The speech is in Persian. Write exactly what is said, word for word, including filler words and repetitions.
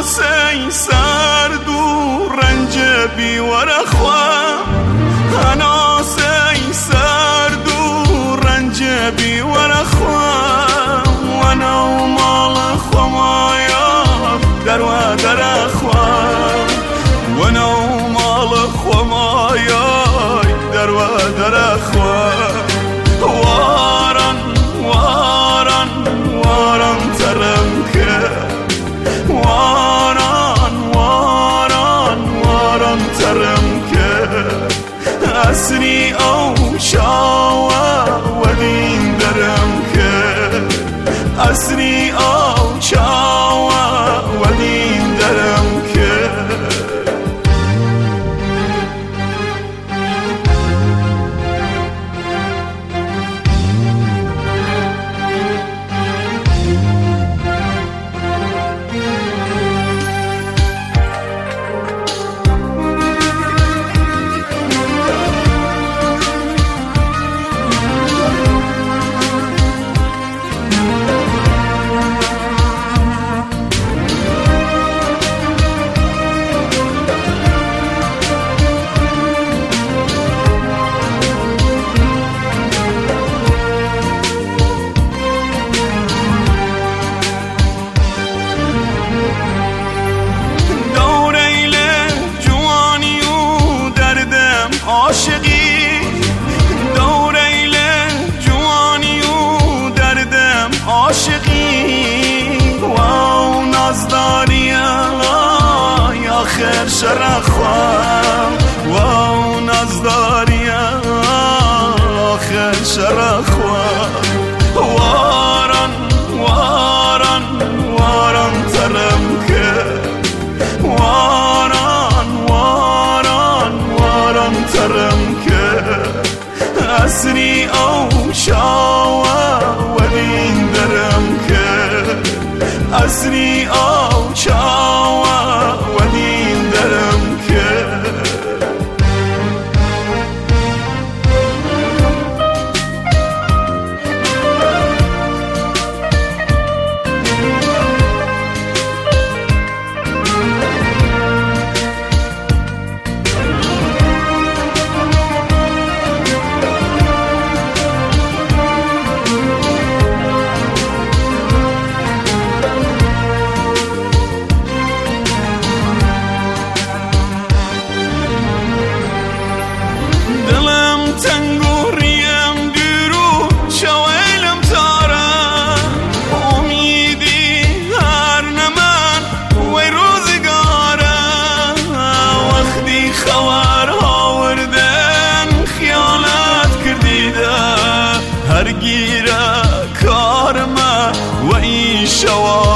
سی سرد و رنج بیورخوا انا سی سرد و رنج بیورخوا وانا مال خمایا در و در اخوا وانا مال خمایا در و در اخوا وارن وارن وارن ترم که وارن وارن وارن ترم که اسری او شاوه و دین درم که اسری او شاوه و دین درم که عاشقی دوریل جوانی و دردم عاشقی و نازداری یا خیر شرخوام و نازداری آخر شرخوام وارن وارن وارن ترم که وارن وارن وارن ترم که اسری او شاوه و دین درم که اسری او شاوه و دین درم که تنگوریم دیرو شویلم تاره امیدی هر نمن وی روزگاره وقتی خبرها وردن خیالت کردیده هر گیره کارمه و ای شوا